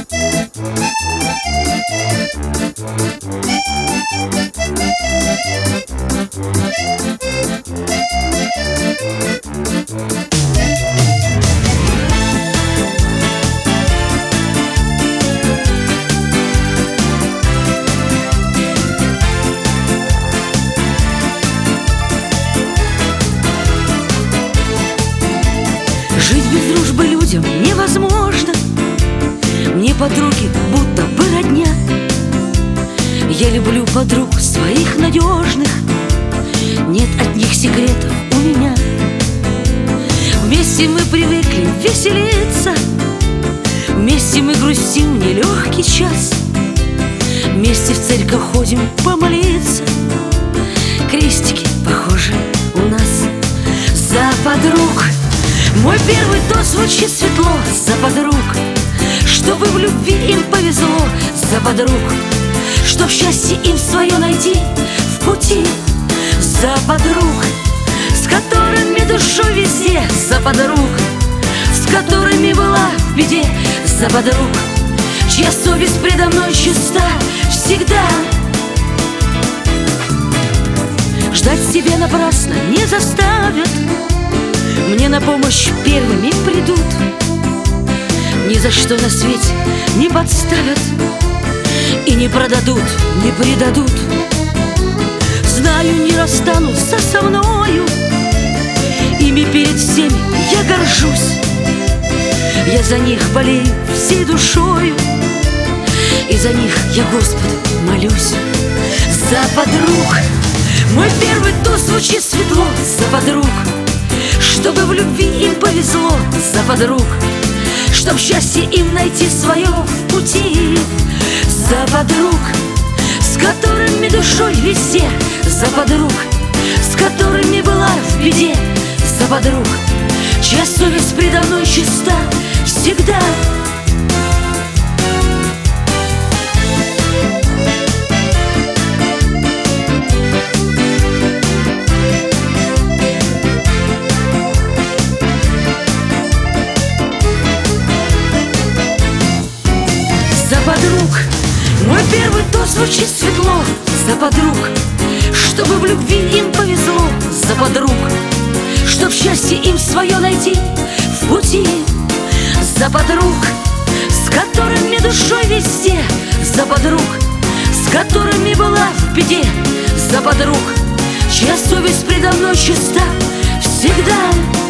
Жить без дружбы людям невозможно. Мне подруги будто бы родня. Я люблю подруг своих надежных. Нет от них секретов у меня. Вместе мы привыкли веселиться. Вместе мы грустим нелегкий час. Вместе в церковь ходим помолиться. Крестики похожи у нас. За подруг мой первый тост звучит светло. За подруг, чтобы в любви им повезло. За подруг, чтоб счастье им свое найти в пути. За подруг, с которыми душой везде. За подруг, с которыми была в беде. За подруг, чья совесть предо мной чиста всегда. Ждать тебя напрасно не заставят. Мне на помощь первыми придут. Ни за что на свете не подставят. И не продадут, не предадут. Знаю, не расстанутся со мною. Ими перед всеми я горжусь. Я за них болею всей душою. И за них я Господу молюсь. За подруг мой первый тост звучит светло. За подруг, чтобы в любви им повезло. За подруг, чтоб счастье им найти свое в пути. За подруг, с которыми душой везде. За подруг, с которыми была в беде. За подруг, чья совесть предо мной чиста всегда. За подруг мой первый тост звучит светло. За подруг, чтобы в любви им повезло. За подруг, чтоб счастье им свое найти в пути. За подруг, с которыми душой везде. За подруг, с которыми была в беде. За подруг, чья совесть предо мной чиста всегда.